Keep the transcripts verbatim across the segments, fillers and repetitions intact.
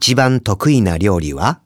一番得意な料理は？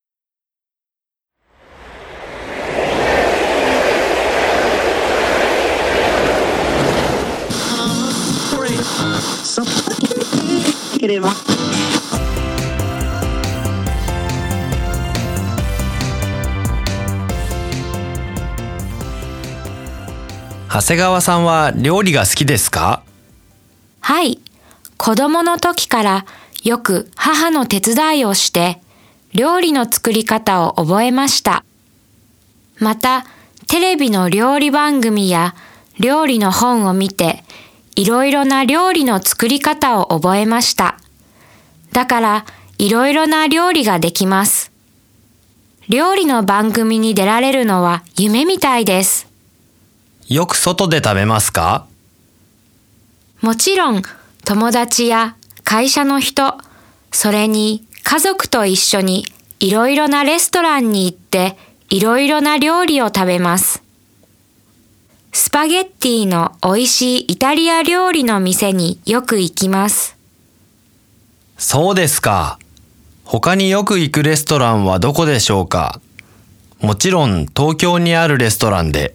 長谷川さんは料理が好きですか？ はい。子供の時からよく母の手伝いをして料理の作り方を覚えました。また、テレビの料理番組や料理の本を見ていろいろな料理の作り方を覚えました。だからいろいろな料理ができます。料理の番組に出られるのは夢みたいです。 よく外で食べますか？ もちろん友達や会社の人、それに家族と一緒にいろいろなレストランに行っていろいろな料理を食べます。スパゲッティの美味しいイタリア料理の店によく行きます。 そうですか。他によく行くレストランはどこでしょうか？もちろん東京にあるレストランで。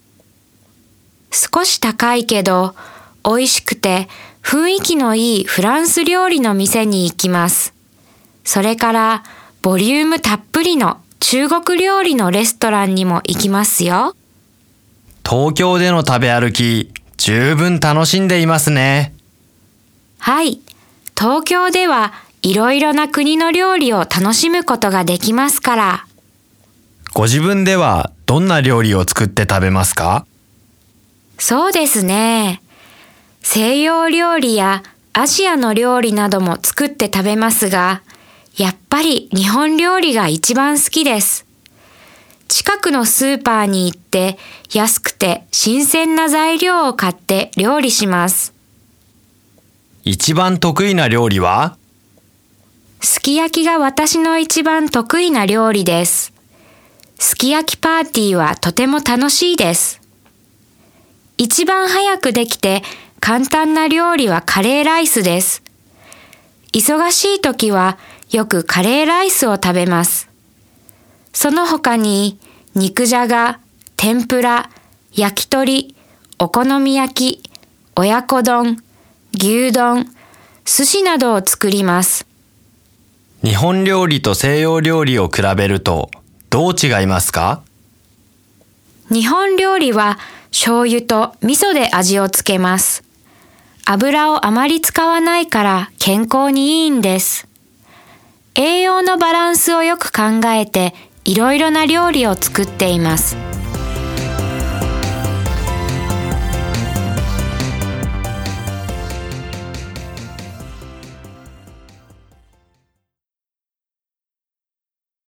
少し高いけど美味しくて雰囲気のいいフランス料理の店に行きます。それからボリュームたっぷりの中国料理のレストランにも行きますよ。 東京での食べ歩き、十分楽しんでいますね。 はい。東京ではいろいろな国の料理を楽しむことができますから。 ご自分ではどんな料理を作って食べますか？ そうですね。西洋料理やアジアの料理なども作って食べますが、やっぱり日本料理が一番好きです。近くのスーパーに行って安くて新鮮な材料を買って料理します。 一番得意な料理は？ すき焼きが私の一番得意な料理です。すき焼きパーティーはとても楽しいです。一番早くできて簡単な料理はカレーライスです。忙しい時はよくカレーライスを食べます。その他に肉じゃが、天ぷら、焼き鳥、お好み焼き、親子丼、牛丼、寿司などを作ります。 日本料理と西洋料理を比べるとどう違いますか？ 日本料理は醤油と味噌で味をつけます。油をあまり使わないから健康にいいんです。栄養のバランスをよく考えていろいろな料理を作っています。